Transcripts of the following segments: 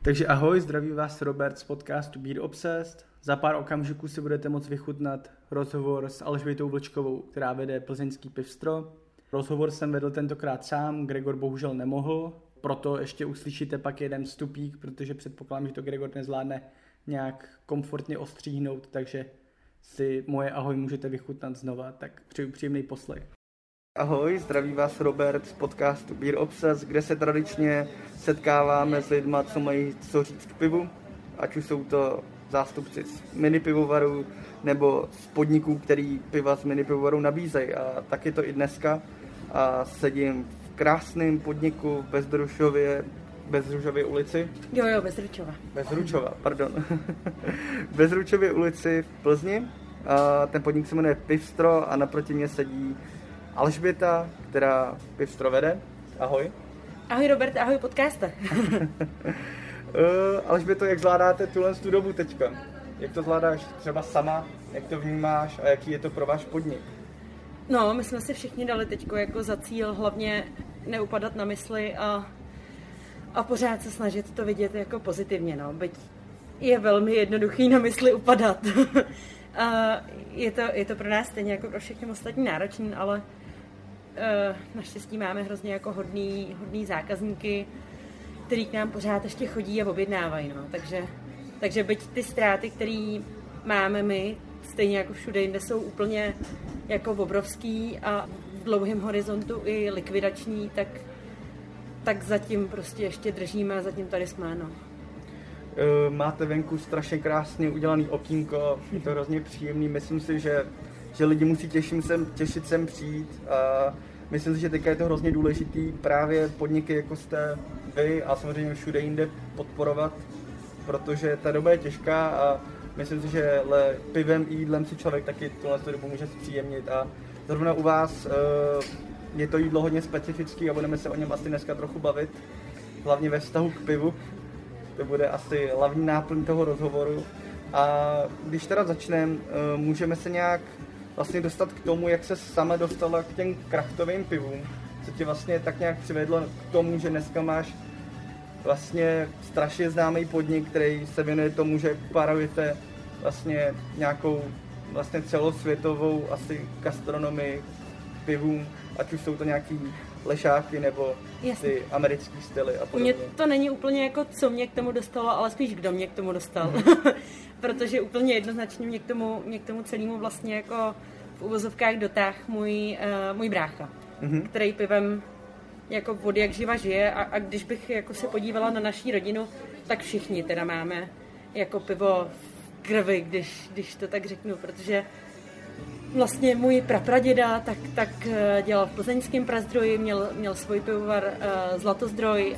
Takže ahoj, zdraví vás Robert z podcastu Beer Obsessed. Za pár okamžiků si budete moct vychutnat rozhovor s Alžbětou Vlčkovou, která vede plzeňský pivstro. Rozhovor jsem vedl tentokrát sám, Gregor bohužel nemohl, proto ještě uslyšíte pak jeden vstupík, protože předpokládám, že to Gregor nezvládne nějak komfortně ostříhnout, takže si moje ahoj můžete vychutnat znova, tak přeju příjemný poslech. Ahoj, zdraví vás Robert z podcastu Beer Obsessed, kde se tradičně setkáváme s lidma, co mají co říct k pivu, ať už jsou to zástupci z minipivovarů nebo z podniků, který piva z minipivovarů nabízejí. A tak je to i dneska. A sedím v krásném podniku v Bezručově ulici. Bezručova, pardon. V Bezručově ulici v Plzni. A ten podnik se jmenuje Pivstro a naproti mě sedí Alžběta, která pivstro vede. Ahoj. Ahoj Robert, ahoj podcaste. Alžběto, jak zvládáte tu dobu teďka? Jak to zvládáš třeba sama? Jak to vnímáš a jaký je to pro váš podnik? No, my jsme si všichni dali teďko jako za cíl hlavně neupadat na mysli a pořád se snažit to vidět jako pozitivně, no. Byť je velmi jednoduchý na mysli upadat. Je to pro nás stejně jako pro všechny ostatní náročný, ale naštěstí máme hrozně jako hodný zákazníky, který k nám pořád ještě chodí a objednávají, no. Takže byť ty ztráty, které máme my, stejně jako všude jinde, jsou úplně jako obrovský a v dlouhém horizontu i likvidační, tak zatím prostě ještě držíme a zatím tady jsme, no. Máte venku strašně krásně udělaný okýnko, je to hrozně příjemný, myslím si, že lidi musí těšit sem přijít a myslím si, že teďka je to hrozně důležitý právě podniky, jako jste vy a samozřejmě všude jinde podporovat, protože ta doba je těžká a myslím si, že pivem i jídlem si člověk taky tuhle dobu může zpříjemnit a zrovna u vás je to jídlo hodně specifický a budeme se o něm asi dneska trochu bavit, hlavně ve vztahu k pivu. To bude asi hlavní náplň toho rozhovoru. A když teda začneme, můžeme se nějak vlastně dostat k tomu, jak se sama dostala k těm kraftovým pivům. Co tě vlastně tak nějak přivedlo k tomu, že dneska máš vlastně strašně známý podnik, který se věnuje tomu, že parujete vlastně nějakou vlastně celosvětovou asi gastronomii pivům, ať už jsou to nějaký lešáky nebo ty americký styly a podobně. Mně to není úplně jako, co mě k tomu dostalo, ale spíš kdo mě k tomu dostal. Protože úplně jednoznačně mě k tomu celému vlastně jako v uvozovkách dotáhl můj brácha, který pivem jako od jak živa žije a když bych jako se podívala na naší rodinu, tak všichni teda máme jako pivo v krvi, když to tak řeknu, protože vlastně můj prapraděda tak dělal v plzeňském Prazdroji, měl svůj pivovar Zlatozdroj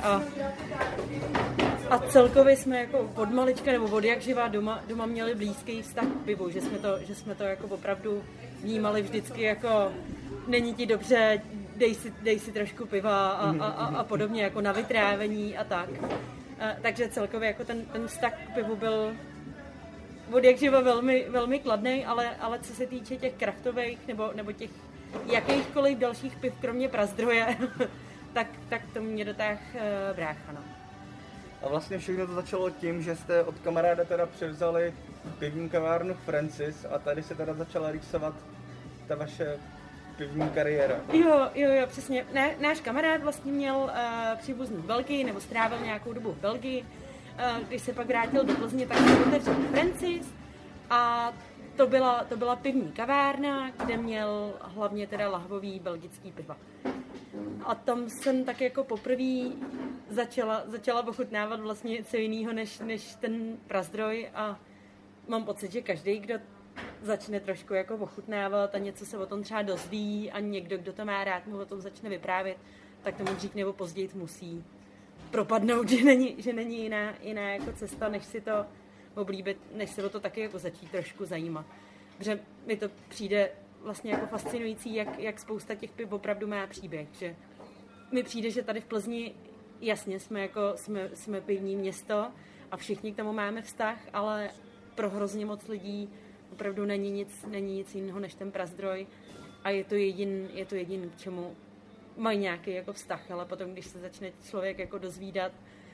a celkově jsme jako od malička nebo od jak živá doma měli blízký vztah k pivu, že jsme to jako opravdu vnímali vždycky jako není ti dobře, dej si trošku piva a podobně jako na vytrávení a tak. Takže celkově jako ten vztah k pivu byl od jak živa velmi, velmi kladný, ale co se týče těch kraftových nebo těch jakýchkoliv dalších piv, kromě Prazdroje, tak to mě dotáhl brácha, no. A vlastně všechno to začalo tím, že jste od kamaráda teda převzali pivní kavárnu Francis a tady se teda začala rýsovat ta vaše pivní kariéra. Jo, přesně. Náš kamarád vlastně měl příbuzný v Belgii, nebo strávil nějakou dobu v Belgii. Když se pak vrátil do Plzně, tak se otevřel Francis a to byla pivní kavárna, kde měl hlavně teda lahvový belgický piva. A tam jsem tak jako poprvé začala ochutnávat vlastně něco jiného než ten Prazdroj a mám pocit, že každý, kdo začne trošku jako ochutnávat a něco se o tom třeba dozví a někdo, kdo to má rád, mu o tom začne vyprávět, tak tomu dřív nebo později musí propadnout, že není jiná jako cesta, než si to oblíbit, než se o to taky jako začít trošku zajímat. Protože mi to přijde vlastně jako fascinující, jak spousta těch piv opravdu má příběh, že mi přijde, že tady v Plzni jasně jsme pivní město a všichni k tomu máme vztah, ale pro hrozně moc lidí opravdu není nic jiného než ten Prazdroj a je to jedin, k čemu mají nějaký jako vztah, ale potom, když se začne člověk jako dozvídat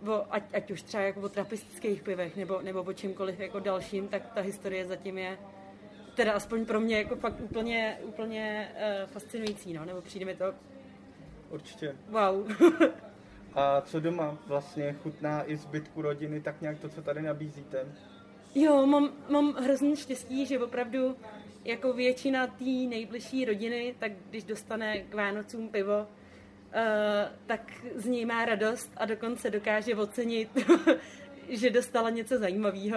ať už třeba jako o trapistických pivech nebo o čímkoliv jako dalším, tak ta historie zatím je teda aspoň pro mě jako fakt úplně fascinující, no, nebo přijde mi to určitě. Wow. A co doma vlastně chutná i zbytku rodiny, tak nějak to, co tady nabízíte? Jo, mám hrozný štěstí, že opravdu jako většina té nejbližší rodiny, tak když dostane k Vánocům pivo, tak z něj má radost a dokonce dokáže ocenit, že dostala něco zajímavého.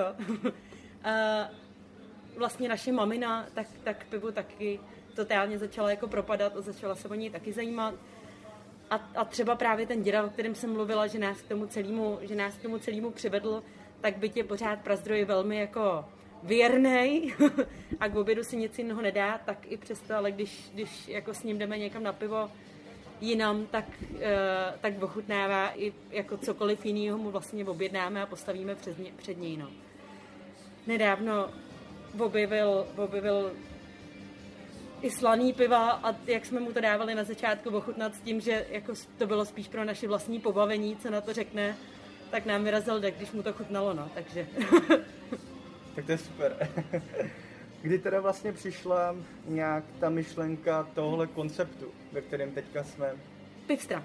Vlastně naše mamina tak pivu taky totálně začala jako propadat a začala se o něj taky zajímat. A třeba právě ten děda, o kterém jsem mluvila, že nás k tomu celému přivedl, tak byť je pořád prazdroj velmi jako věrnej a k obědu si nic jiného nedá, tak i přesto, ale když jako s ním jdeme někam na pivo jinam, tak ochutnává i jako cokoliv jiného mu vlastně objednáme a postavíme před něj. No. Nedávno objevil i slaný piva a jak jsme mu to dávali na začátku ochutnat s tím, že jako to bylo spíš pro naše vlastní pobavení, co na to řekne, tak nám vyrazil dech, když mu to chutnalo, no, takže. Tak to je super. Kdy teda vlastně přišla nějak ta myšlenka tohle konceptu, ve kterém teďka jsme? Pivstra.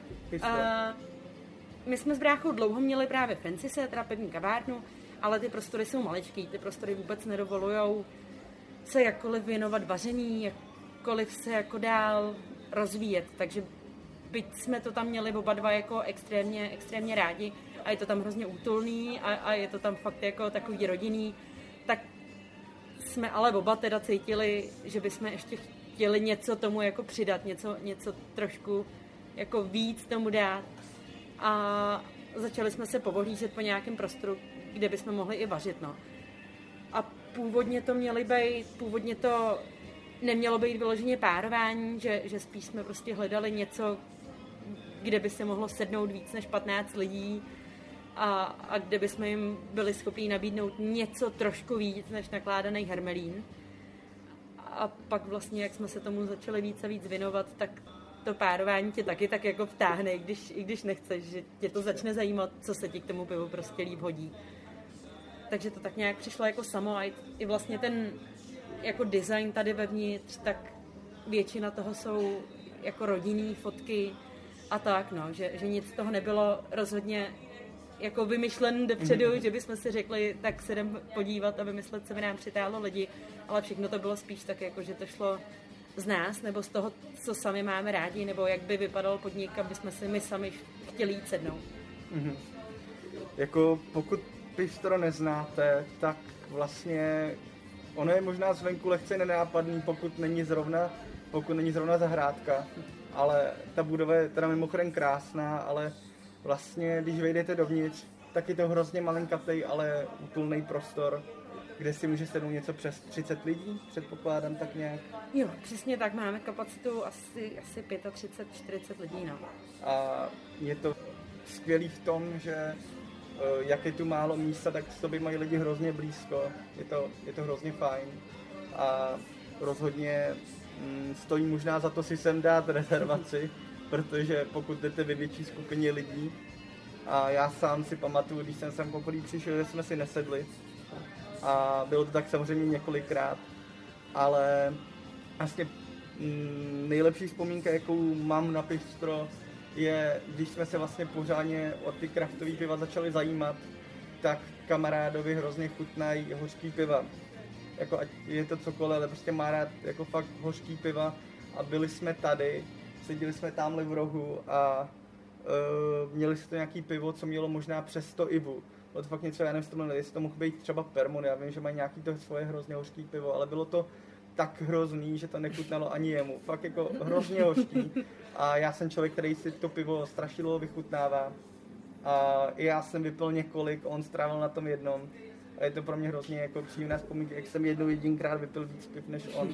My jsme s bráchou dlouho měli právě Francise, teda pivní kavárnu, ale ty prostory jsou maličký, ty prostory vůbec nedovolujou se jakkoliv věnovat vaření, jakkoliv se jako dál rozvíjet, takže byť jsme to tam měli oba dva jako extrémně rádi a je to tam hrozně útulný a je to tam fakt jako takový rodinný, tak jsme ale oba teda cítili, že bychom ještě chtěli něco tomu jako přidat, něco trošku jako víc tomu dát a začali jsme se povohlížet po nějakém prostoru, kde bychom mohli i vařit, no. A původně to nemělo být vyloženě párování, že spíš jsme prostě hledali něco, kde by se mohlo sednout víc než 15 lidí a kde bychom jim byli schopni nabídnout něco trošku víc než nakládaný hermelín. A pak vlastně, jak jsme se tomu začali víc a víc věnovat, tak to párování tě taky tak jako vtáhne, i když nechceš, že tě to začne zajímat, co se ti k tomu pivu prostě líp hodí. Takže to tak nějak přišlo jako samo a i vlastně ten jako design tady vevnitř, tak většina toho jsou jako rodinný fotky a tak, no, že nic z toho nebylo rozhodně jako vymyšlen dopředu, že bychom si řekli, tak se jdem podívat a vymyslet, co by nám přitáhlo lidi, ale všechno to bylo spíš tak, jako, že to šlo z nás, nebo z toho, co sami máme rádi, nebo jak by vypadal podnik, aby jsme si my sami chtěli jít sednout. Mm-hmm. Jako pokud Pivstro neznáte, tak vlastně ono je možná zvenku lehce nenápadný, pokud není zrovna zahrádka, ale ta budova je teda mimochodem krásná, ale vlastně, když vejdete dovnitř, tak je to hrozně malinkatej, ale útulný prostor, kde si může sednout něco přes 30 lidí, předpokládám tak nějak. Jo, přesně tak, máme kapacitu asi 35-40 lidí, no. A je to skvělý v tom, že jak je tu málo místa, tak sobě mají lidi hrozně blízko, je to hrozně fajn a rozhodně stojí možná za to si sem dát rezervaci, protože pokud jdete ve větší skupině lidí a já sám si pamatuju, když jsem sem poprvé přišel, že jsme si nesedli a bylo to tak samozřejmě několikrát, ale vlastně nejlepší vzpomínka, jakou mám na Pivstro, je, když jsme se vlastně pořádně o ty kraftový piva začali zajímat, tak kamarádovi hrozně chutnají hořký piva. Jako ať je to cokoliv, ale prostě má rád jako fakt hořký piva a byli jsme tady, seděli jsme tamhle v rohu a měli jsme to nějaký pivo, co mělo možná přes 100 IBU. Bylo to fakt něco, já nevím, jestli to mohl být třeba Permon, já vím, že mají nějaký to svoje hrozně hořký pivo, ale bylo to tak hrozný, že to nechutnalo ani jemu. Fakt jako hrozně hořký. A já jsem člověk, který si to pivo strašidlo vychutnává. A i já jsem vypil několik, on strávil na tom jednom. A je to pro mě hrozně jako příjemná vzpomínka, jak jsem jedinkrát vypil víc piv než on.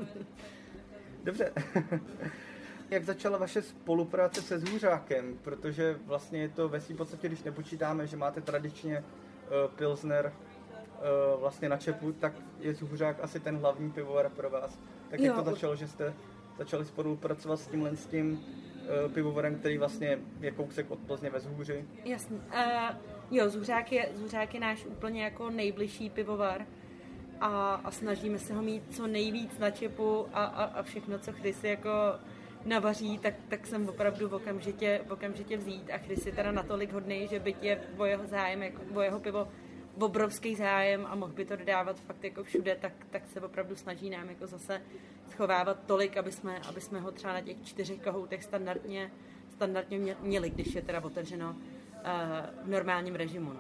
Dobře. Jak začala vaše spolupráce se Zhůřákem? Protože vlastně je to ve svým podstatě, když nepočítáme, že máte tradičně Pilsner vlastně na čepu, tak je Zhůřák asi ten hlavní pivovar pro vás. Tak jak to začalo, že jste začali spolupracovat s tím pivovarem, který vlastně je kousek od Plzně ve Zhůři. Jasně. Jo, Zhůřák je náš úplně jako nejbližší pivovar a snažíme se ho mít co nejvíc na čepu a všechno, co Chrisy jako navaří, tak jsem opravdu okamžitě vzít a Chris je teda natolik hodný, že byť je o jeho zájem, jako o jeho pivo obrovský zájem a mohl by to dodávat fakt jako všude, tak se opravdu snaží nám jako zase schovávat tolik, aby jsme ho třeba na těch 4 kohoutech standardně měli, když je teda otevřeno v normálním režimu. No.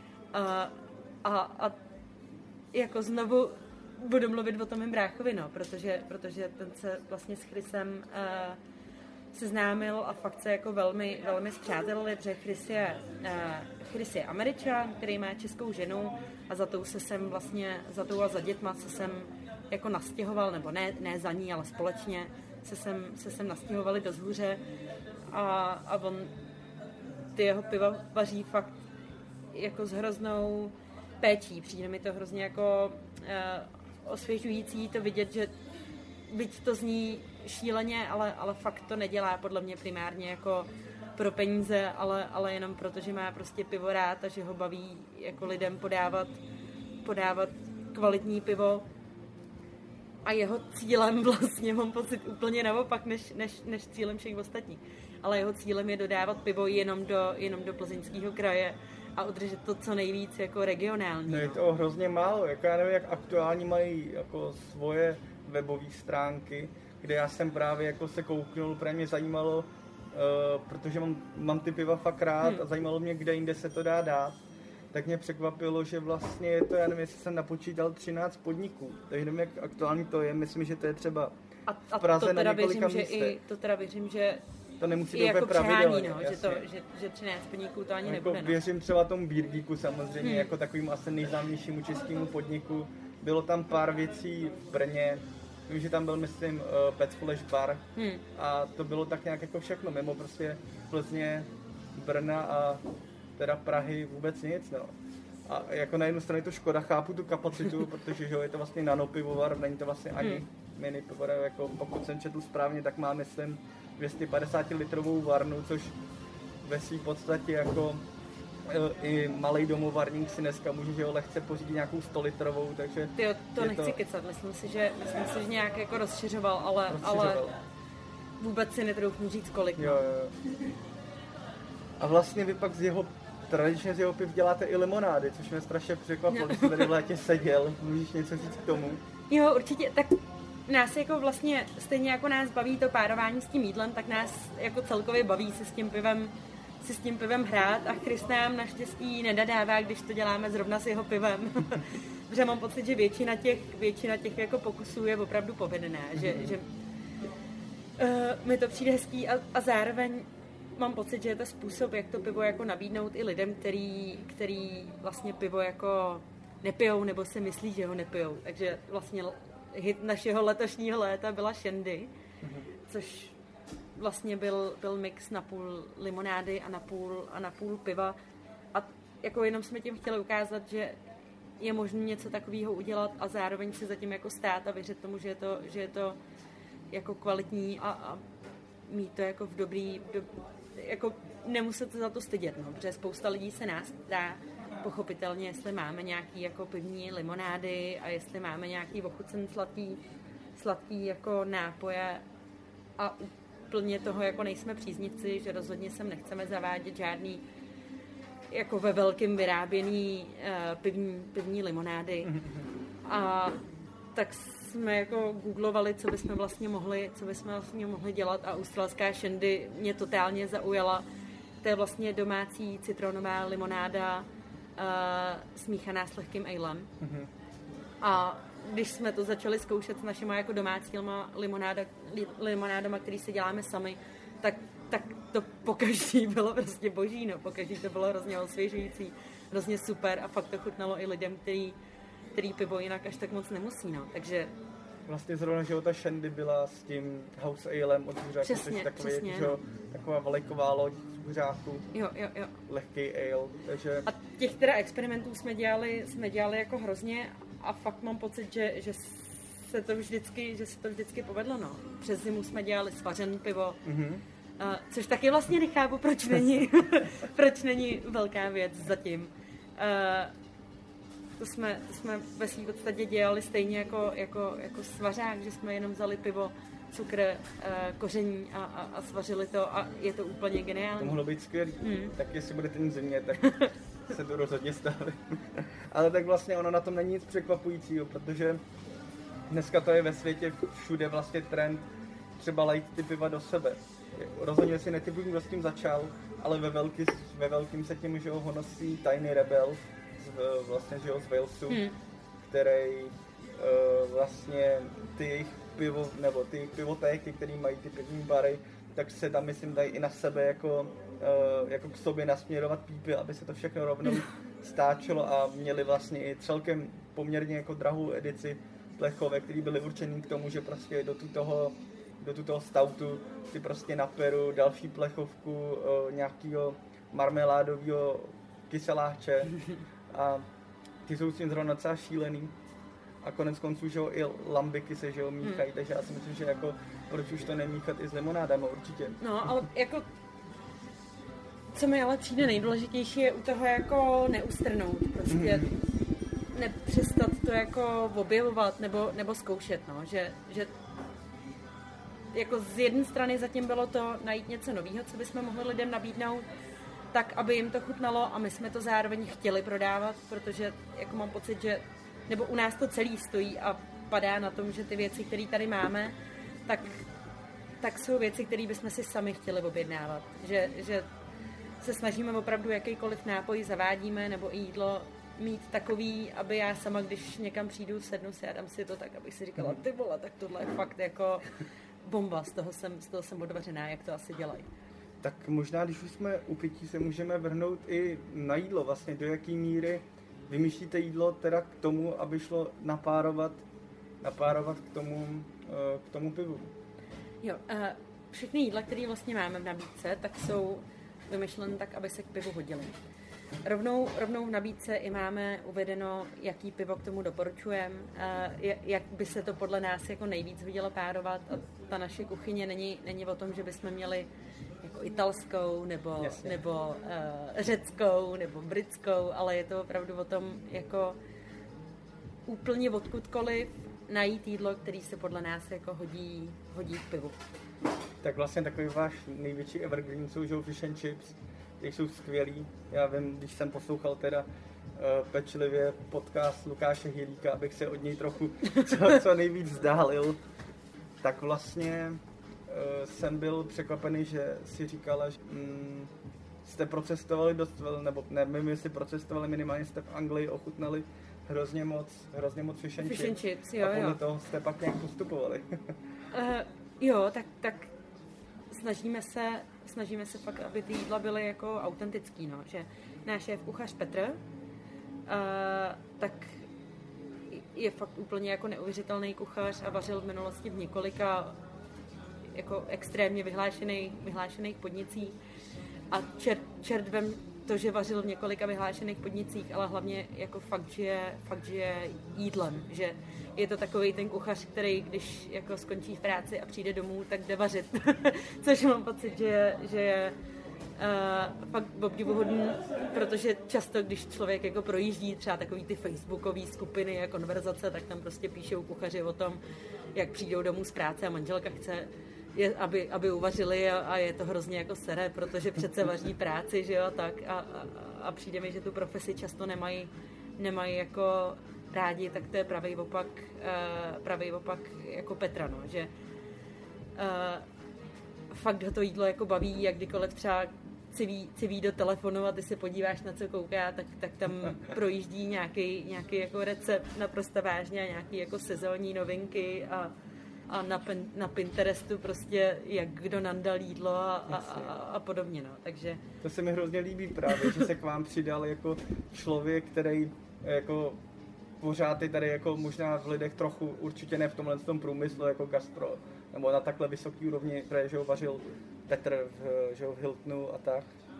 A jako znovu budu mluvit o tom mým bráchovi, no, protože ten se vlastně s Chrisem seznámil a fakt se jako velmi, velmi spřátelili, protože Chris je Američan, který má českou ženu a za tou a za dětma se sem jako nastěhoval, nebo ne za ní, ale společně se sem nastěhovali do Zhůře a on ty jeho piva vaří fakt jako s hroznou péčí. Přijde mi to hrozně jako osvěžující to vidět, že byť to zní šíleně, ale fakt to nedělá podle mě primárně jako pro peníze, ale jenom proto, že má prostě pivo rád a že ho baví jako lidem podávat kvalitní pivo. A jeho cílem vlastně mám pocit úplně naopak, než cílem všech ostatních. Ale jeho cílem je dodávat pivo jenom do Plzeňského kraje a udržet to co nejvíc jako regionální. No je to hrozně málo, jako já nevím, jak aktuální mají jako svoje webové stránky, kde já jsem právě jako se kouknul, protože mě zajímalo, protože mám ty piva fakt rád a zajímalo mě, kde jinde se to dá dát. Tak mě překvapilo, že vlastně je to, já nevím, jestli jsem napočítal 13 podniků. Takže nevím, jak aktuální to je, myslím, že to je třeba v Praze na několika místech. To teda věřím, že to nemusí je jako pravidelně, no, že 13 podniků to ani jako nebude. Věřím třeba tomu Beer Geeku samozřejmě, jako takovým asi nejznámějšímu českému podniku. Bylo tam pár věcí v Brně, vím, že tam byl, myslím, Pet Flash Bar a to bylo tak nějak jako všechno, mimo prostě Plzně, Brna a teda Prahy vůbec nic, no. A jako na jednu stranu je to škoda, chápu tu kapacitu, protože že je to vlastně nanopivovar, není to vlastně ani mini pivovar, jako pokud jsem četl správně, tak má, myslím, 250 litrovou varnu, což ve své podstatě jako i malej domovarník si dneska může, že ho lehce pořídit nějakou 100 litrovou, takže... Tyjo, to nechci kecat, myslím si, že nějak jako rozšiřoval, ale vůbec si netroufnu říct kolik. Jo. A vlastně vy pak tradičně z jeho piv děláte i limonády, což mě strašně překvapilo, když jsi tady v létě seděl. Můžeš něco říct k tomu? Jo, určitě. Tak nás jako vlastně, stejně jako nás baví to párování s tím jídlem, tak nás jako celkově baví se s tím pivem hrát a Chris nám naštěstí nedadává, když to děláme zrovna s jeho pivem. Protože mám pocit, že většina těch jako pokusů je opravdu povedená, že mi to přijde hezký a zároveň mám pocit, že je to způsob, jak to pivo jako nabídnout i lidem, který vlastně pivo jako nepijou nebo si myslí, že ho nepijou. Takže vlastně hit našeho letošního léta byla Shandy, což vlastně byl mix na půl limonády a na půl piva. A jako jenom jsme tím chtěli ukázat, že je možné něco takového udělat a zároveň si zatím jako stát a věřit tomu, že je to jako kvalitní a mít to jako jako nemuset se za to stydět, no, protože spousta lidí se nás ptá pochopitelně, jestli máme nějaký jako pivní limonády a jestli máme nějaký ochucen sladký jako nápoje a úplně toho jako nejsme příznivci, že rozhodně sem nechceme zavádět žádný jako ve velkým vyráběný pivní limonády. A tak jsme jako googlovali, co bychom vlastně mohli dělat a australská Shandy mě totálně zaujala. To je vlastně domácí citronová limonáda smíchaná s lehkým alem. A když jsme to začali zkoušet s našima jako domácíma limonádama, který si děláme sami, tak to pokaždý bylo prostě boží, no. Pokaždý to bylo hrozně osvěžující, hrozně super a fakt to chutnalo i lidem, který pivo jinak až tak moc nemusí, no. Takže vlastně zrovna, že ta Shandy byla s tím House Alem od Zhůřáku, přesně, taková vlajková loď z Zhůřáku. Jo. Lehký ale, takže... A těch teda experimentů jsme dělali jako hrozně a fakt mám pocit, že se to vždycky povedlo, no. Přes zimu jsme dělali svařené pivo, Což taky vlastně nechápu, proč není velká věc zatím. To jsme ve svým podstatě dělali stejně jako svařák, že jsme jenom vzali pivo, cukr, koření a svařili to a je to úplně geniální. To mohlo být skvělý. Tak jestli budete mít zimě, tak se to rozhodně stane. Ale tak vlastně ono na tom není nic překvapujícího, protože dneska to je ve světě všude vlastně trend třeba lejt ty piva do sebe. Rozhodně si netypuji, kdo s tím začal, ale ve velkým se tím, že ho honosí Tiny Rebel vlastně, že z Walesu, který vlastně ty jejich pivo, nebo ty pivotéky, který mají ty pivní bary, tak se tam, myslím, dají i na sebe jako k sobě nasměrovat pípy, aby se to všechno rovnou stáčelo a měli vlastně i celkem poměrně jako drahou edici plechové, které byly určený k tomu, že prostě do toho stoutu ty prostě naperu další plechovku nějakého marmeládového kyseláče a ty jsou s tím zrovna docela šílený. A konec konců, že jo, i lambiky se, že jo, míchají, takže já si myslím, že jako, proč už to nemíchat i s limonádama, určitě. No, ale jako, co mi ale přijde nejdůležitější, je u toho jako neustrnout, prostě nepřestat to jako objevovat nebo zkoušet, no, že jako z jedné strany zatím bylo to najít něco nového, co bychom mohli lidem nabídnout, tak, aby jim to chutnalo a my jsme to zároveň chtěli prodávat, protože jako mám pocit, že nebo u nás to celý stojí a padá na tom, že ty věci, které tady máme, tak jsou věci, které bychom si sami chtěli objednávat. Že se snažíme opravdu jakýkoliv nápoj zavádíme nebo i jídlo mít takový, aby já sama, když někam přijdu, sednu si a dám si to tak, abych si říkala, ty vole, tak tohle je fakt jako bomba, z toho jsem odvařená, jak to asi dělají. Tak možná, když už jsme u pití, se můžeme vrhnout i na jídlo, vlastně do jaký míry vymýšlíte jídlo teda k tomu, aby šlo napárovat k tomu pivu. Jo, všechny jídla, které vlastně máme v nabídce, tak jsou vymyšlené tak, aby se k pivu hodily. Rovnou v nabídce i máme uvedeno, jaký pivo k tomu doporučujeme, jak by se to podle nás jako nejvíc hodilo párovat a ta naše kuchyně není o tom, že bychom měli jako italskou nebo řeckou nebo britskou, ale je to opravdu o tom jako úplně odkudkoliv najít jídlo, který se podle nás jako hodí k pivu. Tak vlastně takový váš největší evergreen jsou, že fish and chips, ty jsou skvělý. Já vím, když jsem poslouchal teda pečlivě podcast Lukáše Hilíka, abych se od něj trochu co nejvíc vzdálil, tak vlastně jsem byl překvapený, že si říkala, že jste procestovali dost, nebo nevím, jestli procestovali, minimálně jste v Anglii ochutnali hrozně moc fish and chips. Jo, a podle toho jste pak nějak postupovali. Jo, tak snažíme se fakt, aby ty jídla byly jako autentický, no, že náš šéf kuchař Petr, tak je fakt úplně jako neuvěřitelný kuchař a vařil v minulosti v několika jako extrémně vyhlášených podnicích a čert vem to, že vařil v několika vyhlášených podnicích, ale hlavně jako fakt žije jídlem, že je to takový ten kuchař, který když jako skončí v práci a přijde domů, tak jde vařit, což mám pocit, že je fakt obdivuhodný, protože často, když člověk jako projíždí třeba takový ty facebookové skupiny a konverzace, tak tam prostě píšou kuchaři o tom, jak přijdou domů z práce a manželka chce, aby uvařili a je to hrozně jako sere, protože přece vaří práci, že jo, tak a přijde mi, že tu profesi často nemají jako rádi, tak to je pravý opak jako Petra, no, že fakt ho to jídlo jako baví, jak kdykoliv třeba civí do telefonu a ty se podíváš, na co kouká, tak tam projíždí nějaký jako recept naprosto vážně a nějaký jako sezónní novinky a na Pinterestu prostě jak kdo nandal jídlo a podobně, no, takže... To se mi hrozně líbí právě, že se k vám přidal jako člověk, který jako pořád je tady jako možná v lidech trochu, určitě ne v tomhle tom průmyslu jako gastro, nebo na takhle vysoký úrovni, které že ho vařil Petr v Hiltonu a tak.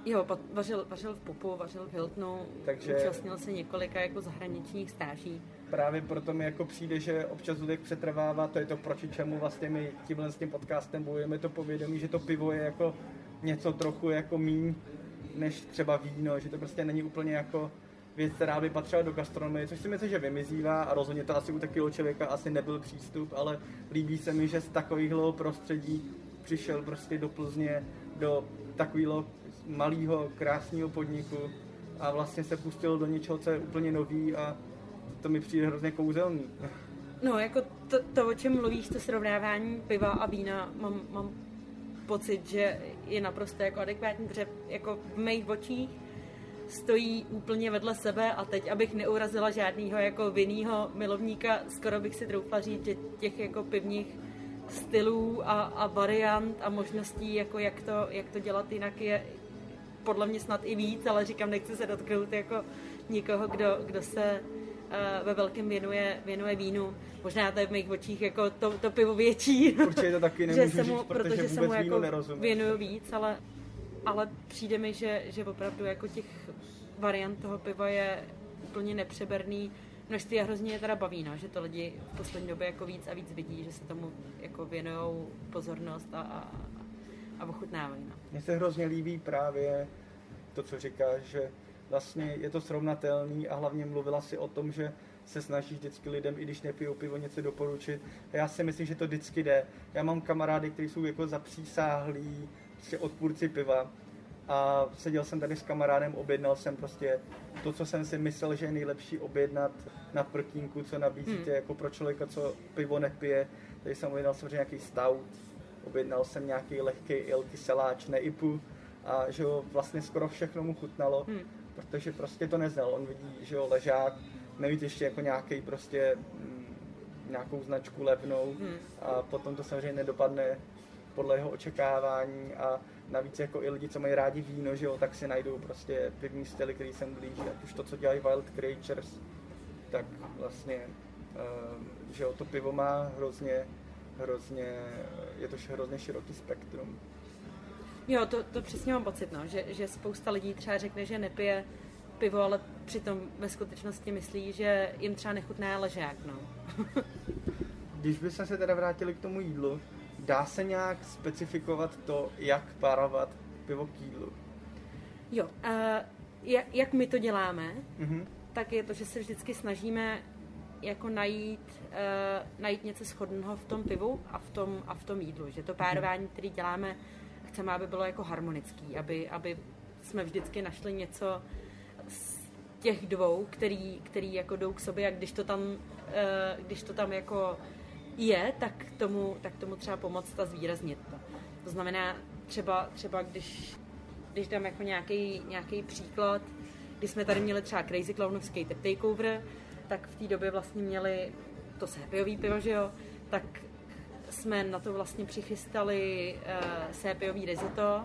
Jo, vařil v Pupu, vařil v Hiltonu, takže účastnil se několika jako zahraničních stáží. Právě proto mi jako přijde, že občas Ludek přetrvává, to je to, proti čemu vlastně my tímhle s tím podcastem bojujeme, to povědomí, že to pivo je jako něco trochu jako míň než třeba víno, že to prostě není úplně jako věc, která by patřila do gastronomie, což si myslím, že vymizívá a rozhodně to asi u takového člověka asi nebyl přístup, ale líbí se mi, že z takového prostředí přišel prostě do Plzně, do takového malého, krásného podniku a vlastně se pustil do něčeho, co je úplně nový a to mi přijde hrozně kouzelný. No, jako to o čem mluvíš, to srovnávání piva a vína, mám pocit, že je naprosto jako adekvátní, protože jako v mých očích stojí úplně vedle sebe a teď, abych neurazila žádnýho jako vinnýho milovníka, skoro bych si troufla říct, že těch jako pivních stylů a variant a možností, jako jak to dělat jinak je podle mě snad i víc, ale říkám, nechci se dotknout jako nikoho, kdo se ve velkém věnuje vínu. Možná to je v mých očích jako to pivo větší. Určitě to taky nemůžu říct, protože se mu jako věnuju víc, ale přijde mi, že opravdu jako těch variant toho piva je úplně nepřeberný množství a hrozně je teda baví, no, že to lidi v poslední době jako víc a víc vidí, že se tomu jako věnujou pozornost a ochutnávají. No. Mně se hrozně líbí právě to, co říkáš, že vlastně je to srovnatelný a hlavně mluvila si o tom, že se snažíš vždycky lidem, i když nepijou pivo, něco doporučit. A já si myslím, že to vždycky jde. Já mám kamarády, kteří jsou jako zapřísáhlí, prostě odpůrci piva. A seděl jsem tady s kamarádem, objednal jsem prostě to, co jsem si myslel, že je nejlepší objednat na prkínku, co nabízíte jako pro člověka, co pivo nepije. Tady jsem objednal samozřejmě nějaký stout, objednal jsem nějaký lehký ale kyseláč, neipu a že jo, vlastně skoro všechno mu chutnalo, protože prostě to neznal. On vidí, že jo, ležák, nevíte ještě jako nějaký prostě nějakou značku levnou a potom to samozřejmě nedopadne podle jeho očekávání a navíc jako i lidi, co mají rádi víno, že jo, tak si najdou prostě pivní styly, který jsem blíží, ať už to, co dělají Wild Creatures, tak vlastně, že jo, to pivo má hrozně, je to hrozně široký spektrum. Jo, to přesně mám pocit, no, že spousta lidí třeba řekne, že nepije pivo, ale přitom ve skutečnosti myslí, že jim třeba nechutná ležák, no. Když bychom se teda vrátili k tomu jídlu, dá se nějak specifikovat to, jak párovat pivo k jídlu? Jo, jak my to děláme, tak je to, že se vždycky snažíme jako najít něco shodného v tom pivu a v tom jídlu. Že to párování, které děláme, chceme, aby bylo jako harmonický, aby jsme vždycky našli něco z těch dvou, který jako jdou k sobě a když to tam jako je, tak tomu třeba pomoct a zvýraznit to. To znamená třeba když dám jako nějaký příklad, když jsme tady měli třeba Crazy Clownovský Tap Takeover, tak v té době vlastně měli to sépijový pivo, že jo, tak jsme na to vlastně přichystali sépijový risotto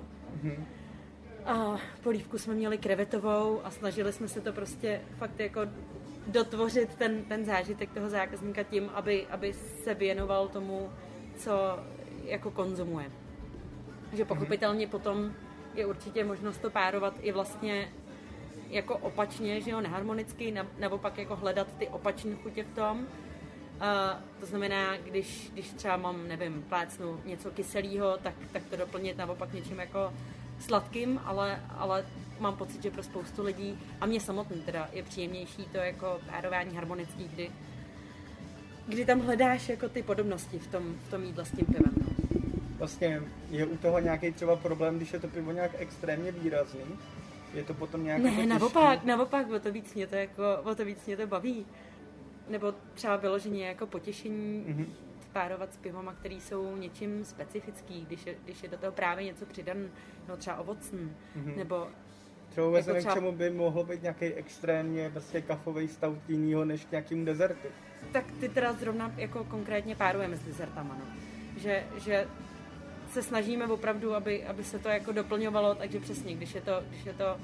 a polívku jsme měli krevetovou a snažili jsme se to prostě fakt jako dotvořit ten zážitek toho zákazníka tím, aby se věnoval tomu, co jako konzumuje. Takže pochopitelně potom je určitě možnost to párovat i vlastně jako opačně, že jo, neharmonicky, naopak jako hledat ty opačné chutě v tom. To znamená, když třeba mám, nevím, plácnu něco kyselého, tak to doplnit naopak něčím jako sladkým, ale mám pocit, že pro spoustu lidí, a mě samotný teda, je příjemnější to jako párování harmonický, kdy tam hledáš jako ty podobnosti v tom jídle s tím pivem. Vlastně je u toho nějaký třeba problém, když je to pivo nějak extrémně výrazný? Je to potom nějak... Ne, naopak, o to víc mě to baví. Nebo třeba vyloženě jako potěšení párovat s pivama, které jsou něčím specifický, když je do toho právě něco přidan, no třeba ovocný, nebo... Třeba vůbec nevím, k čemu by mohlo být nějaký extrémně prostě kafový stout jinýho než k nějakým dezertu. Tak ty teda zrovna jako konkrétně párujeme s dezertama, no. Že se snažíme opravdu, aby se to jako doplňovalo, takže přesně, když je to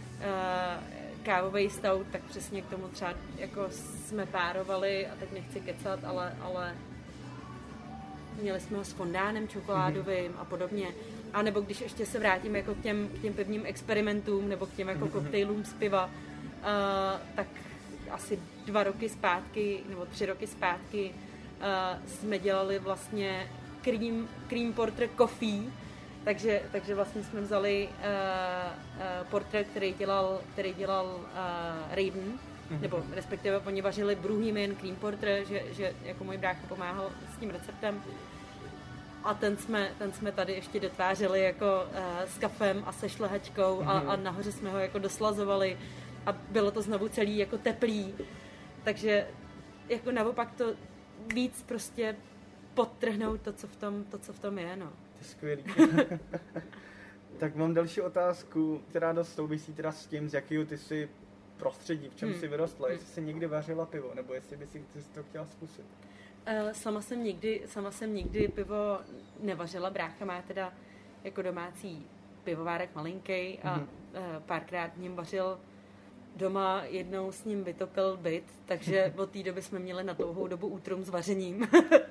kávový stout, tak přesně k tomu třeba jako jsme párovali, a teď nechci kecat, ale měli jsme ho s fondánem čokoládovým a podobně. A nebo když ještě se vrátím jako k těm pivním experimentům nebo k těm jako koktejlům z piva, tak asi 2 roky zpátky nebo 3 roky zpátky jsme dělali vlastně cream porter coffee, takže vlastně jsme vzali porter, který dělal Raven, nebo respektive oni vařili Brewhaven cream porter, že jako můj brácha pomáhal s tím receptem. A ten jsme tady ještě dotvářeli jako s kafem a se šlehačkou a nahoře jsme ho jako doslazovali a bylo to znovu celý jako teplý. Takže jako naopak to víc prostě podtrhnout to, co v tom je, no. To je skvělý. Tak mám další otázku, která dost souvisí teda s tím, z jakého ty jsi prostředí, v čem jsi vyrostla. Jestli jsi někdy vařila pivo, nebo jestli by si to chtěla zkusit? Sama jsem nikdy pivo nevařila. Brácha má teda jako domácí pivovárek malinký a párkrát v něm vařil doma, jednou s ním vytopil byt, takže od té doby jsme měli na dlouhou dobu útrum s vařením.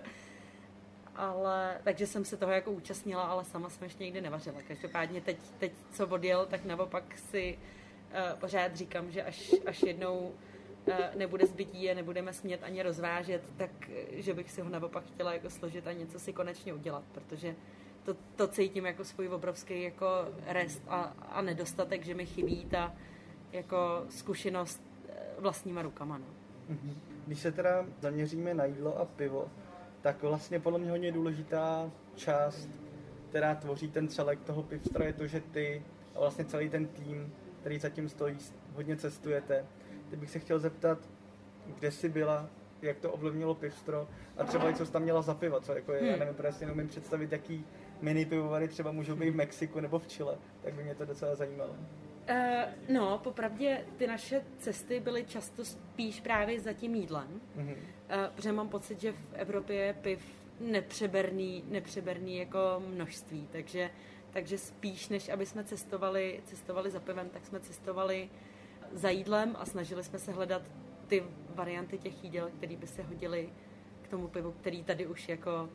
Takže jsem se toho jako účastnila, ale sama jsem ještě nikdy nevařila. Každopádně teď co odjel, tak naopak si pořád říkám, že až jednou nebude zbytí a nebudeme smět ani rozvážet, tak že bych si ho naopak chtěla jako složit a něco si konečně udělat, protože to cítím jako svůj obrovský jako rest a nedostatek, že mi chybí ta jako zkušenost vlastníma rukama. No. Když se teda zaměříme na jídlo a pivo, tak vlastně podle mě hodně důležitá část, která tvoří ten celek toho pivstra, je to, že ty a vlastně celý ten tým, který zatím stojí, hodně cestujete. Teď bych se chtěl zeptat, kde jsi byla, jak to ovlivnilo pivstro a třeba i co jsi tam měla za piva, co jako je, já nevím, protože si neumím představit, jaký mini pivovary třeba můžou být v Mexiku nebo v Chile, tak by mě to docela zajímalo. No, popravdě ty naše cesty byly často spíš právě za tím jídlem, protože mám pocit, že v Evropě je piv nepřeberný jako množství, takže spíš než aby jsme cestovali za pivem, tak jsme cestovali za jídlem a snažili jsme se hledat ty varianty těch jídel, které by se hodily k tomu pivu, který tady už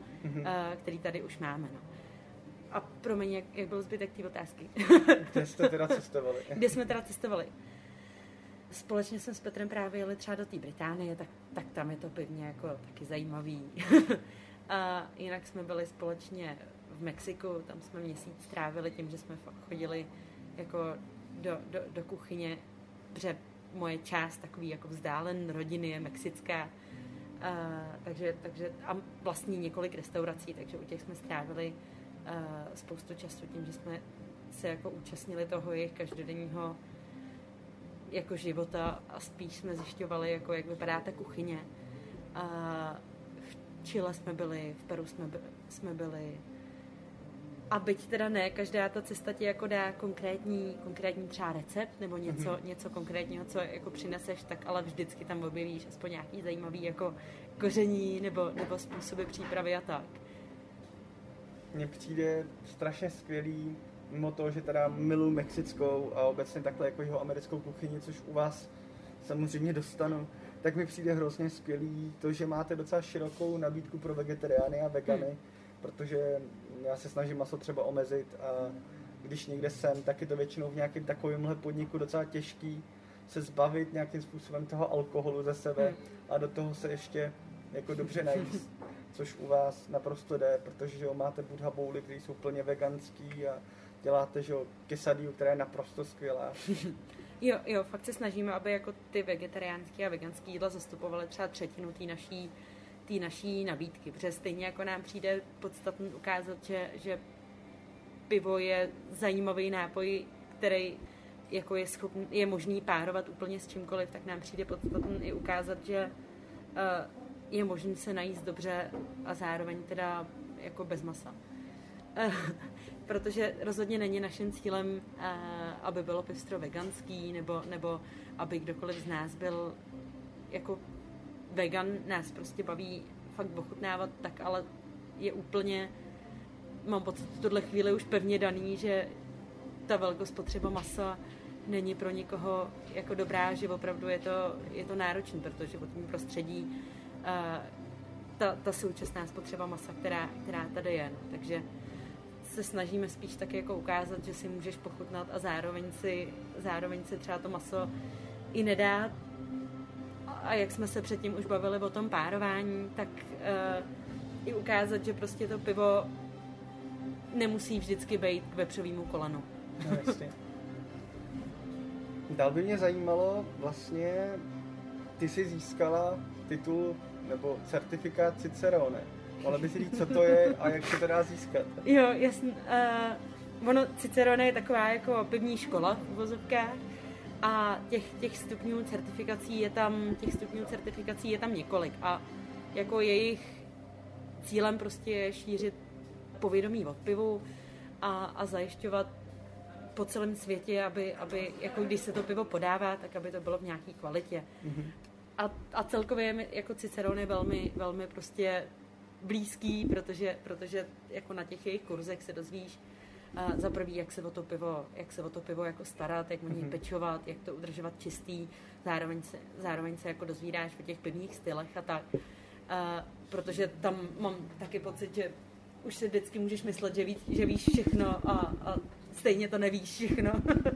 máme. No. A promiň, jak byl zbytek té otázky? Kde jste teda cestovali? Kde jsme teda cestovali? Společně jsme s Petrem právě jeli třeba do té Británie, tak tam je to pivně jako taky zajímavý. A jinak jsme byli společně v Mexiku, tam jsme měsíc strávili tím, že jsme fakt chodili jako do kuchyně, protože moje část takový jako vzdálen rodiny je mexická, takže a vlastně několik restaurací, takže u těch jsme strávili spoustu času tím, že jsme se jako účastnili toho jejich každodenního jako života a spíš jsme zjišťovali, jako jak vypadá ta kuchyně. V Chile jsme byli, v Peru jsme byli. A byť teda ne, každá ta cesta ti jako dá konkrétní třeba recept nebo něco konkrétního, co jako přineseš, tak ale vždycky tam objevíš aspoň nějaký zajímavý jako koření nebo způsoby přípravy a tak. Mně přijde strašně skvělý, mimo toho, že teda miluji mexickou a obecně takhle jako jeho americkou kuchyni, což u vás samozřejmě dostanu, tak mi přijde hrozně skvělý to, že máte docela širokou nabídku pro vegetariány a vegany, protože já se snažím maso třeba omezit a když někde jsem, tak je to většinou v nějakém takovémhle podniku docela těžký se zbavit nějakým způsobem toho alkoholu ze sebe a do toho se ještě jako dobře najíst, což u vás naprosto jde, protože jo, máte buddha bowly, které jsou plně veganský a děláte že quesadillu, která je naprosto skvělá. Jo, fakt se snažíme, aby jako ty vegetariánské a veganské jídla zastupovaly třeba 1/3 té naší nabídky, protože stejně jako nám přijde podstatné ukázat, že pivo je zajímavý nápoj, který jako je možný párovat úplně s čímkoliv, tak nám přijde podstatné i ukázat, že je možný se najíst dobře a zároveň teda jako bez masa. Protože rozhodně není naším cílem, aby bylo pivstro veganský, nebo aby kdokoliv z nás byl jako vegan. Nás prostě baví fakt ochutnávat, tak ale je úplně, mám pocit v tuhle chvíli už pevně daný, že ta velkospotřeba masa není pro nikoho jako dobrá, že opravdu je to náročné, protože životní prostředí ta současná spotřeba masa, která tady je. No. Takže se snažíme spíš tak jako ukázat, že si můžeš pochutnat a zároveň si třeba to maso i nedát. A jak jsme se předtím už bavili o tom párování, tak i ukázat, že prostě to pivo nemusí vždycky být k vepřovému kolenu. No, jasně. Dál by mě zajímalo, vlastně ty jsi získala titul nebo certifikát Cicerone. Mohla bys říct, co to je a jak se to dá získat? Jo, jasně. Ono Cicerone je taková jako pivní škola v uvozovkách a těch stupňů certifikací je tam několik a jako jejich cílem prostě je šířit povědomí o pivu a zajišťovat po celém světě, aby jako když se to pivo podává, tak aby to bylo v nějaké kvalitě. Mm-hmm. A celkově je mi jako Cicerone velmi, velmi prostě blízký, protože jako na těch jejich kurzech se dozvíš za prvý, jak se o to pivo jako starat, jak o něj pečovat, jak to udržovat čistý, zároveň se jako dozvídáš o těch pivních stylech a tak. Protože tam mám taky pocit, že už si vždycky můžeš myslet, že víš všechno a stejně to nevíš všechno.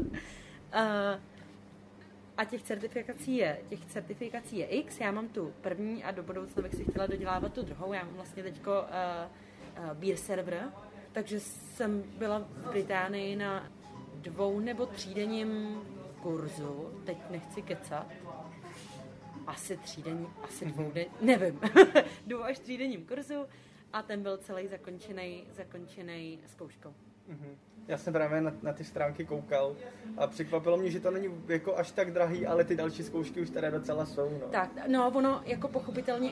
A těch certifikací je X, já mám tu první a do budoucna bych si chtěla dodělávat tu druhou. Já mám vlastně teďko beer server, takže jsem byla v Británii na 2 nebo 3denním kurzu, teď nechci kecat, asi 2 nevím, 2 až 3denním kurzu a ten byl celý zakončený zkouškou. Já jsem právě na ty stránky koukal a překvapilo mě, že to není jako až tak drahý, ale ty další zkoušky už tady docela jsou. No. Tak, no ono jako pochopitelně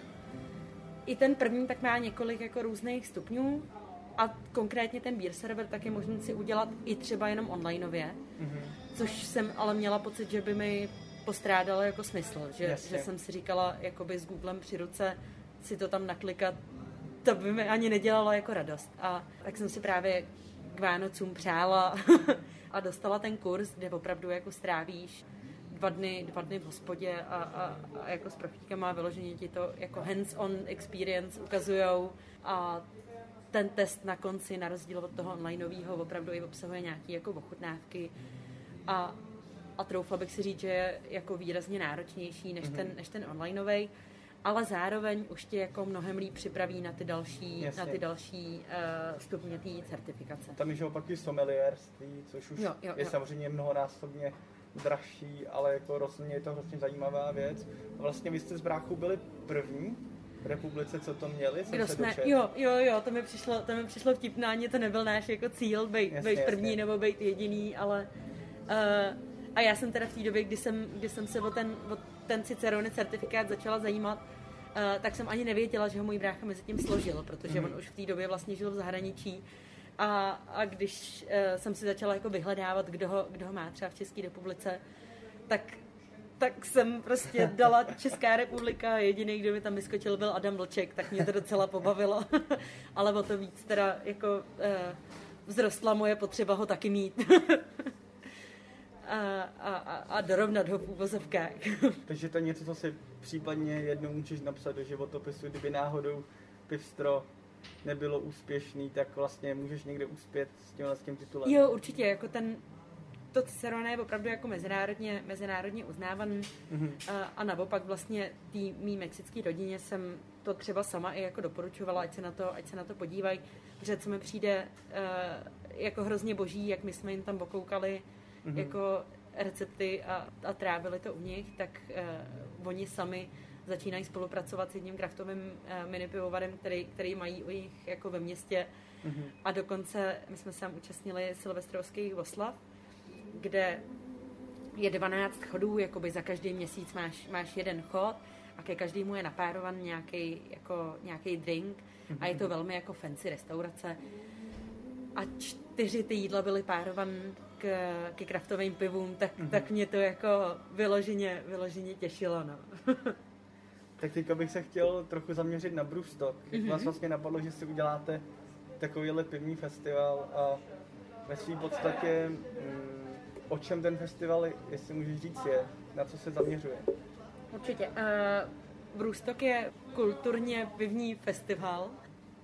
i ten první tak má několik jako různých stupňů a konkrétně ten beer server tak je možné si udělat i třeba jenom onlineově, což jsem ale měla pocit, že by mi postrádalo jako smysl, že jsem si říkala jakoby s Googlem při ruce si to tam naklikat, to by mi ani nedělalo jako radost. A tak jsem si právě k Vánocům přála a dostala ten kurz, kde opravdu jako strávíš 2 dny v hospodě a jako s profíkama vyloženě ti to jako hands-on experience ukazujou a ten test na konci, na rozdíl od toho onlineového, opravdu i obsahuje nějaké jako ochutnávky a troufla bych si říct, že je jako výrazně náročnější než ten onlineovej, ale zároveň už tě jako mnohem líp připraví na ty další stupně té certifikace. Tam je opak i sommelierství, což už je samozřejmě mnohonásobně dražší, ale jako rozhodně je to hrozně zajímavá věc. Vlastně vy jste s bráchou byli první v republice, co to měli? Jo, to mi přišlo vtipná, ani to nebyl náš jako cíl, být první nebo být jediný, ale a já jsem teda v té době, kdy jsem se o ten Cicerone certifikát začala zajímat, tak jsem ani nevěděla, že ho můj brácha mezi tím složil, protože on už v té době vlastně žil v zahraničí a když jsem si začala jako vyhledávat, kdo ho má třeba v České republice, tak jsem prostě dala Česká republika, jediný, kdo mi tam vyskočil, byl Adam Vlček, tak mě to docela pobavilo, ale o to víc teda jako vzrostla moje potřeba ho taky mít. A dorovnat ho v uvozovkách. Takže to je něco, co si případně jednou můžeš napsat do životopisu, kdyby náhodou Pivstro nebylo úspěšný, tak vlastně můžeš někde uspět s tím titulem. Jo, určitě, jako to Cicerone je opravdu jako mezinárodně uznávaný a naopak vlastně té mý mexické rodině jsem to třeba sama i jako doporučovala, ať se na to podívají, protože co mi přijde jako hrozně boží, jak my jsme jim tam okoukali jako recepty a trávili to u nich, tak oni sami začínají spolupracovat s jedním kraftovým minipivovarem, který mají u nich jako ve městě. A dokonce my jsme se tam účastnili silvestrovských oslav, kde je 12 chodů, jakoby za každý měsíc máš jeden chod a ke každému je napárovan nějaký drink a je to velmi jako fancy restaurace. A 4 ty jídla byly párovan ke kraftovým pivům, tak mě to jako vyloženě těšilo. No. Tak teďka bych se chtěl trochu zaměřit na Brewstock. Jak vás vlastně napadlo, že si uděláte takovýhle pivní festival a ve své podstatě o čem ten festival, jestli můžeš říct, je, na co se zaměřuje? Určitě. Brewstock je kulturně pivní festival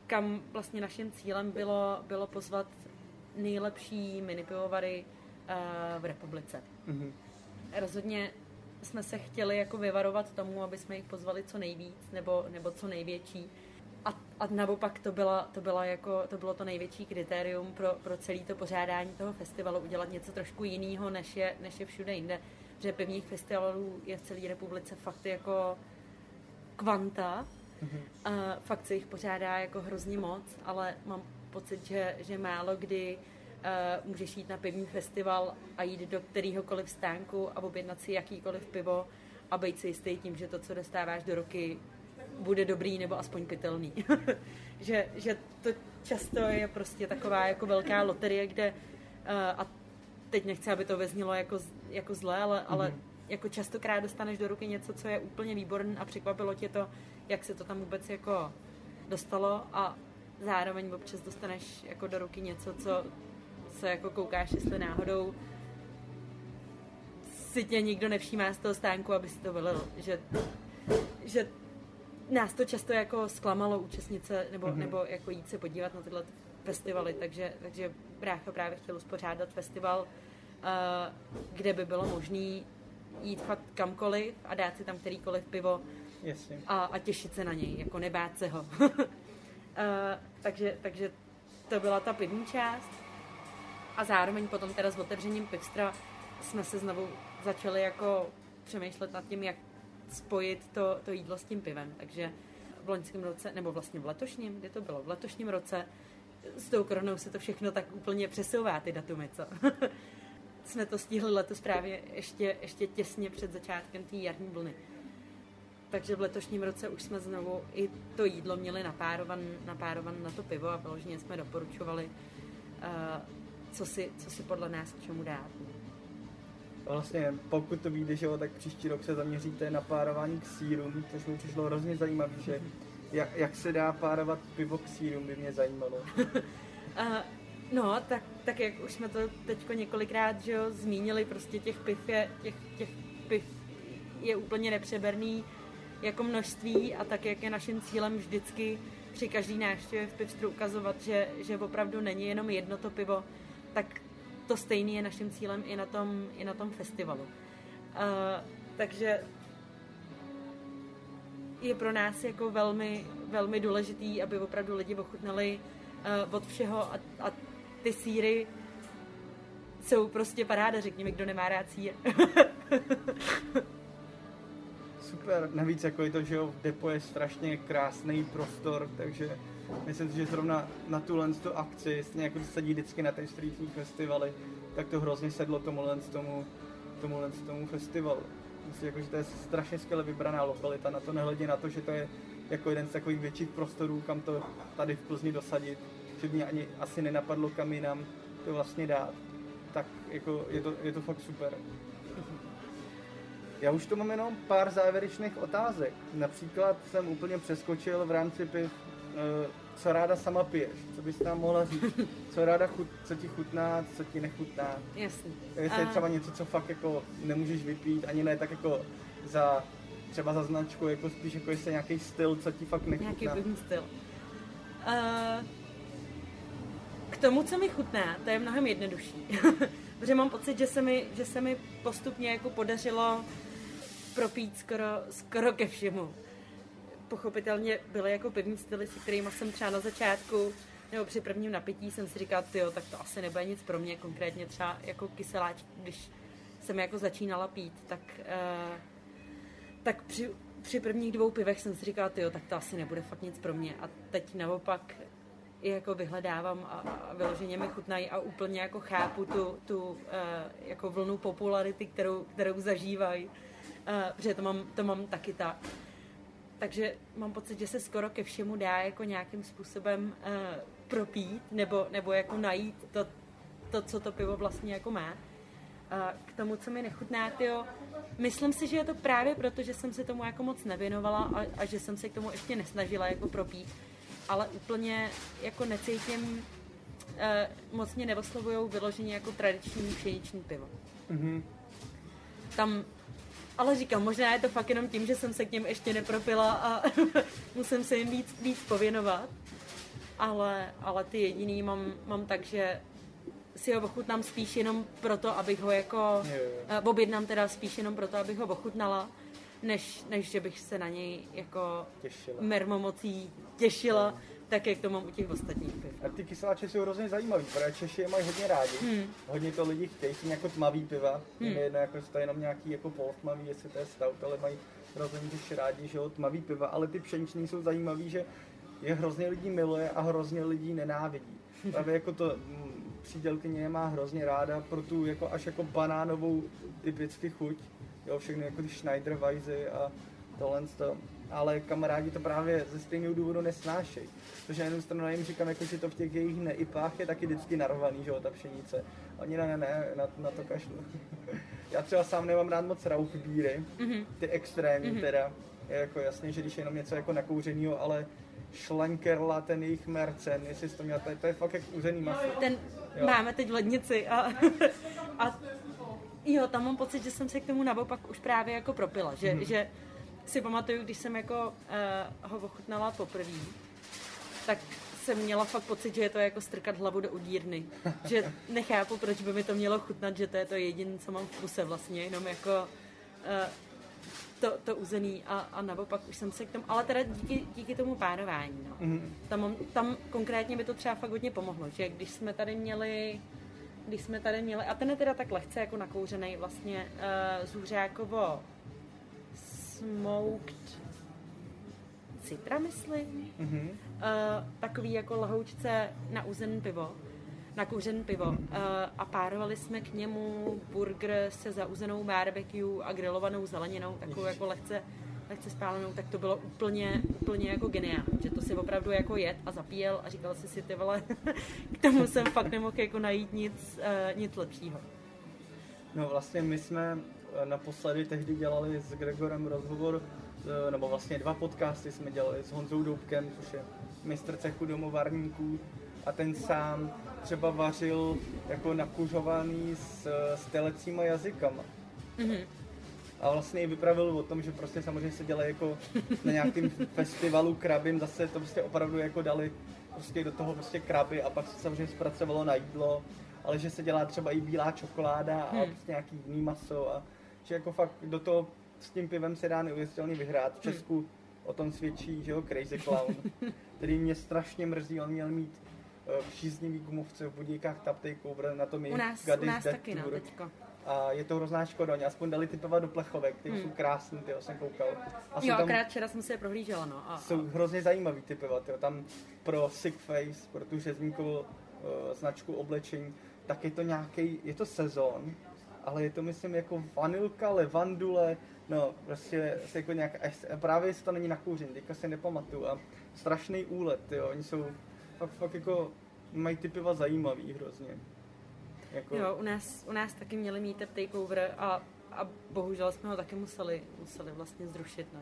kam vlastně naším cílem bylo pozvat nejlepší minipivovary v republice. Mm-hmm. Rozhodně jsme se chtěli jako vyvarovat tomu, aby jsme jich pozvali co nejvíc nebo co největší. A naopak to bylo to největší kritérium pro celé to pořádání toho festivalu, udělat něco trošku jiného, než je všude jinde. Protože pivních festivalů je v celé republice fakt jako kvanta. Mm-hmm. Fakt se jich pořádá jako hrozně moc, ale mám pocit, že málo kdy můžeš jít na pivní festival a jít do kterýhokoliv stánku a objednat si jakýkoliv pivo a být si jistý tím, že to, co dostáváš do ruky, bude dobrý nebo aspoň pitelný. že to často je prostě taková jako velká loterie, kde a teď nechci, aby to vyznělo jako zlé, ale jako častokrát dostaneš do ruky něco, co je úplně výborné a překvapilo tě to, jak se to tam vůbec jako dostalo a zároveň občas dostaneš jako do ruky něco, co se jako koukáš, jestli náhodou si tě nikdo nevšímá z toho stánku, aby si to vylil. Že nás to často jako zklamalo účastnit se nebo jako jít se podívat na tyhle festivaly, takže brácha právě chtěl uspořádat festival, kde by bylo možné jít fakt kamkoliv a dát si tam kterýkoliv pivo. Jasně. A těšit se na něj, jako nebát se ho. Takže to byla ta pivní část a zároveň potom teda s otevřením Pivstra jsme se znovu začali jako přemýšlet nad tím, jak spojit to jídlo s tím pivem. Takže v loňském roce, nebo vlastně v letošním, kdy to bylo? V letošním roce s tou koronou se to všechno tak úplně přesouvá, ty datumy, co? Jsme to stihli letos právě ještě těsně před začátkem té jarní vlny. Takže v letošním roce už jsme znovu i to jídlo měli napárovan na to pivo a vyloženě jsme doporučovali, co si podle nás k čemu dát. Vlastně, pokud to vyjde, že jo, tak příští rok se zaměříte na párování k sýrům, což mi přišlo hrozně zajímavé, že jak se dá párovat pivo k sýrům, by mě zajímalo. No, tak jak už jsme to teďko několikrát, že jo, zmínili, prostě těch piv je úplně nepřeberný jako množství a tak, jak je naším cílem vždycky při každý návštěvě v Pivstru ukazovat, že opravdu není jenom jedno to pivo, tak to stejné je naším cílem i na tom festivalu. Takže je pro nás jako velmi, velmi důležitý, aby opravdu lidi ochutnali od všeho a ty sýry jsou prostě paráda, řekněme, kdo nemá rád sýr. Super, navíc jako je to, že jo, v depo je strašně krásný prostor, takže myslím si, že zrovna na tuhle akci, stejně jako se sedí vždycky na té streetní festivaly, tak to hrozně sedlo tomuhle festivalu. Myslím, jako, že to je strašně skvěle vybraná lokalita, na to nehledě na to, že to je jako jeden z takových větších prostorů, kam to tady v Plzni dosadit, že mě ani asi nenapadlo, kam jinam to vlastně dát. Tak jako je to fakt super. Já už tu mám jenom pár závěrečných otázek. Například jsem úplně přeskočil v rámci piv, co ráda sama piješ, co bys tam mohla říct, co ti chutná, co ti nechutná. Jasně. Jestli je třeba něco, co fakt jako nemůžeš vypít, ani ne tak jako třeba za značku, jako spíš jako jestli nějaký styl, co ti fakt nechutná. Nějaký pivní styl. K tomu, co mi chutná, to je mnohem jednodušší. Protože mám pocit, že se mi postupně jako podařilo propít skoro ke všemu. Pochopitelně byly jako pivní styly, se kterými jsem třeba na začátku nebo při prvním napití jsem si říkala, tyjo, tak to asi nebude nic pro mě, konkrétně třeba jako kyseláč, když jsem jako začínala pít, tak při prvních 2 pivech jsem si říkala, tyjo, tak to asi nebude fakt nic pro mě. A teď naopak i jako vyhledávám a vyloženě mi chutnají a úplně jako chápu tu jako vlnu popularity, kterou zažívají, protože to mám taky tak. Takže mám pocit, že se skoro ke všemu dá jako nějakým způsobem propít nebo jako najít to, co to pivo vlastně jako má. K tomu, co mi nechutná, tyjo, myslím si, že je to právě proto, že jsem se tomu jako moc nevěnovala a že jsem se k tomu ještě nesnažila jako propít. Ale úplně jako necítím, moc mě neoslovujou vyloženě jako tradiční pšeniční pivo. Mm-hmm. Tam, ale říkám, možná je to fakt jenom tím, že jsem se k něm ještě nepropila a musím se jim víc pověnovat. ale ty jediný mám tak, že si ho ochutnám spíš jenom proto, abych ho jako, objednám teda spíš jenom proto, abych ho ochutnala, než že bych se na něj jako mermomocí těšila, tak jak to mám u těch ostatních piv. A ty kyseláče jsou hrozně zajímavý, protože Češi je mají hodně rádi. Hodně to lidi chtějí, jsou jako tmavý piva. Je jedno, jako to je jenom nějaký jako polotmavý, jestli to je stout, ale mají hrozně Češi rádi, že jo, tmavý piva, ale ty pšeniční jsou zajímavý, že je hrozně lidí miluje a hrozně lidí nenávidí. Právě jako to přídělkyně nemá hrozně ráda pro tu jako až jako banánovou typicky chuť. Jo, všechny jako ty Schneiderweisse a tohle to. Ale kamarádi to právě ze stejného důvodu nesnášejí. Protože na jednu stranu jim říkám, jako, že to v těch jejich neipách je taky vždycky narvaný, že jo, ta pšenice. Oni na to kašlu. Já třeba sám nemám rád moc rauchbíry, ty extrémní teda. Je jako jasně, že když je jenom něco jako nakouřenýho, ale Schlenkerla, ten jejich Mercen, jestli jsi to měl, to je fakt jak uzený maso. Ten máme teď v lednici a jo, tam mám pocit, že jsem se k tomu naopak už právě jako propila, že si pamatuju, když jsem jako ho ochutnala poprvé, tak jsem měla fakt pocit, že je to jako strkat hlavu do udírny, že nechápu, proč by mi to mělo chutnat, že to je to jediné, co mám v puse vlastně, jenom jako to uzený a naopak už jsem se k tomu, ale teda díky tomu párování, no. Tam konkrétně by to třeba fakt hodně pomohlo, že když jsme tady měli, a ten je teda tak lehce jako nakouřenej vlastně Zuřákovo smoked citra, myslím. Takový jako lahoučce nakouřený pivo. A párovali jsme k němu burger se zauzenou barbecue a grilovanou zeleninou, takovou jako lehce spálenou, tak to bylo úplně jako geniální, že to si opravdu jako jet a zapíjel a říkal si ty vole, k tomu jsem fakt nemohl jako najít nic lepšího. No vlastně my jsme naposledy tehdy dělali s Gregorem rozhovor, nebo vlastně 2 podcasty jsme dělali s Honzou Doubkem, což je mistr cechu domovarníků, a ten sám třeba vařil jako nakuřovaný s telecíma jazykama. A vlastně i vypravil o tom, že prostě samozřejmě se dělají jako na nějakém festivalu krabím, zase to prostě opravdu jako dali prostě do toho prostě kraby a pak se samozřejmě zpracovalo na jídlo, ale že se dělá třeba i bílá čokoláda a prostě nějaký jiný maso a že jako fakt do toho s tím pivem se dá neuvěřitelně vyhrát. V Česku o tom svědčí, že jo, Crazy Clown, který mě strašně mrzí, on měl mít příznivý gumovce v Budíkách Tap Takeover na tom jejich u nás taky, no, teďko. A je to hrozná škoda, oni aspoň dali ty piva do plechovek, ty jsou krásný, tyjo, jsem koukal. A jo, akorát včera jsem se je prohlížela, no. Jsou hrozně zajímavý ty piva, tyjo, tam pro Sick Face, pro tu řezníkovou značku oblečení, tak je to nějaký, je to sezon, ale je to myslím jako vanilka, levandule, no prostě jako nějak, právě jestli to není nakouřený, teďka si nepamatuju a strašný úlet, jo, oni jsou fakt jako, mají ty piva zajímavý hrozně. Jako... Jo, u nás taky měli mít Tap Takeover a bohužel jsme ho taky museli vlastně zrušit, no,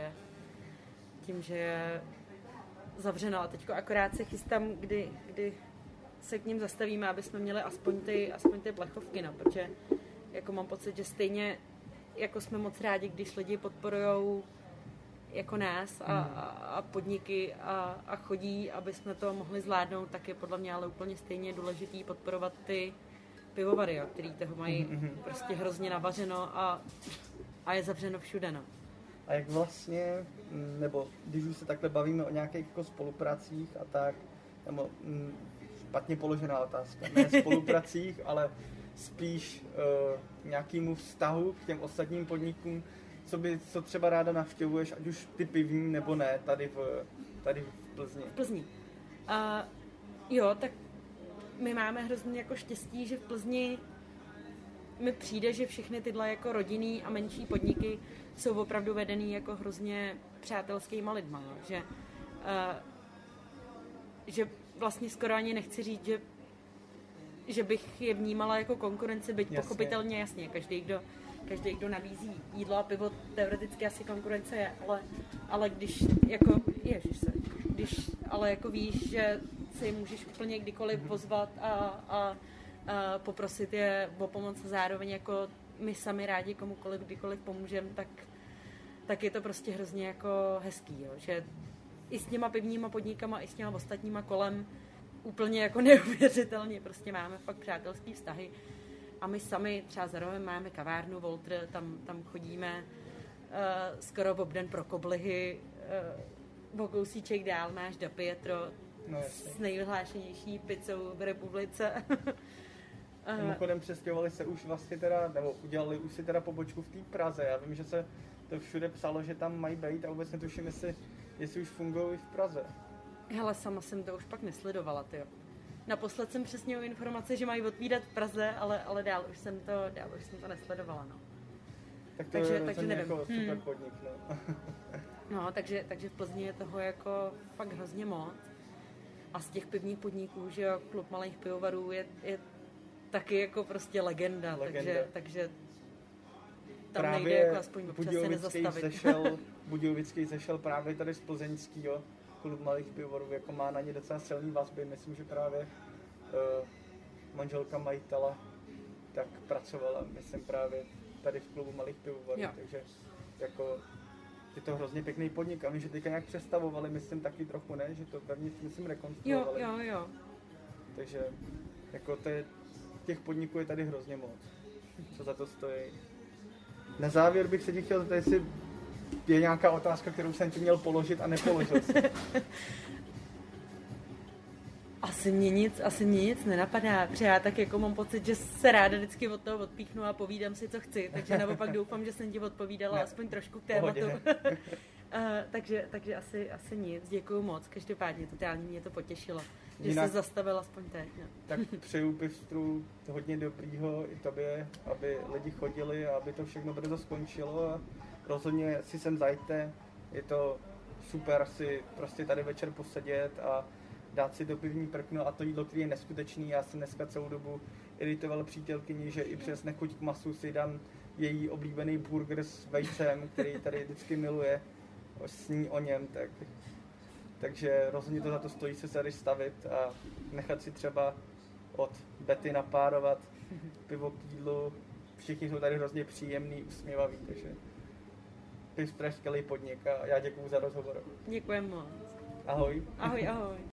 tím, že je zavřeno. A teďko akorát se chystám, kdy se k ním zastavíme, aby jsme měli aspoň ty plechovky, no, protože jako mám pocit, že stejně jako jsme moc rádi, když lidi podporujou jako nás a podniky a chodí, aby jsme to mohli zvládnout, tak je podle mě ale úplně stejně důležitý podporovat ty pivovary, jo, který toho mají prostě hrozně navařeno a je zavřeno všude, no. A jak vlastně, nebo když už se takhle bavíme o nějakých jako spolupracích a tak, nebo špatně položená otázka, ne spolupracích, ale spíš nějakému vztahu k těm ostatním podnikům, co třeba ráda navštěvuješ, ať už ty pivní nebo ne, tady v Plzni. V Plzni. Jo, tak my máme hrozně jako štěstí, že v Plzni mi přijde, že všechny tyhle jako rodinný a menší podniky jsou opravdu vedený jako hrozně přátelskýma lidma, jo? Že vlastně skoro ani nechci říct, že bych je vnímala jako konkurenci, byť jasně. Pochopitelně jasně, každý, kdo nabízí jídlo a pivo, teoreticky asi konkurence je, ale když jako, ale jako víš, že si můžeš úplně kdykoliv pozvat a poprosit je o pomoc a zároveň jako my sami rádi komukoliv kdykoliv pomůžeme, tak je to prostě hrozně jako hezký, jo, že i s těma pivníma podnikama, i s těma ostatníma kolem úplně jako neuvěřitelně. Prostě máme fakt přátelský vztahy. A my sami třeba za rohem máme kavárnu Voltr, tam chodíme skoro obden pro koblihy. O kousíček dál máš Da Pietro s nejvyhlášenější pizzou v republice. Mimochodem přestěhovali se už vlastně teda, nebo udělali už si teda pobočku v té Praze. Já vím, že se to všude psalo, že tam mají být a vůbec netuším, jestli už fungují i v Praze. Hele, sama jsem to už pak nesledovala, tyjo. Naposled jsem přesně měla informace, že mají otvírat v Praze, ale dál už jsem to nesledovala, no. Tak to je nevím. Jako super podnik, no. No, takže v Plzni je toho jako fakt hrozně moc. A z těch pivních podniků, že jo, Klub malých pivovarů je taky jako prostě legenda. Takže tam právě nejde jako aspoň občas se nezastavit. Budějovický zešel právě tady z plzeňského Klub malých pivovarů, jako má na ně docela silný vazby. Myslím, že právě manželka majitele tak pracovala, myslím právě tady v Klubu malých pivovarů, takže jako je to hrozně pěkný podnik a my, že teďka nějak přestavovali, myslím taky trochu, ne? Že to vevnitř, myslím, rekonstruovali. Jo. Takže jako těch podniků je tady hrozně moc, co za to stojí. Na závěr bych se ti chtěl zeptat, jestli je nějaká otázka, kterou jsem ti měl položit a nepoložil jsem. Asi mě nic nenapadá, protože já tak jako mám pocit, že se ráda vždycky od toho odpíchnu a povídám si, co chci, takže naopak doufám, že jsem ti odpovídala aspoň trošku k tématu. takže asi nic, děkuju moc, každopádně totálně mě to potěšilo, že jsi zastavil aspoň teď. No. Tak přeju Pivstru hodně dobrýho i tobě, aby lidi chodili a aby to všechno brzo skončilo a rozhodně si sem zajďte, je to super si prostě tady večer posedět a dát si to pivní prkno a to jídlo, který je neskutečný. Já jsem dneska celou dobu iritoval přítelkyni, že i přes nechuť k masu si dám její oblíbený burger s vejcem, který tady vždycky miluje, sní o něm, takže rozhodně to za to stojí se tady stavit a nechat si třeba od Betty napárovat pivo k jídlu. Všichni jsou tady hrozně příjemný, usměvaví, takže Pivstra je skvělý podnik a já děkuju za rozhovor. Děkujem moc. Ahoj. Ahoj.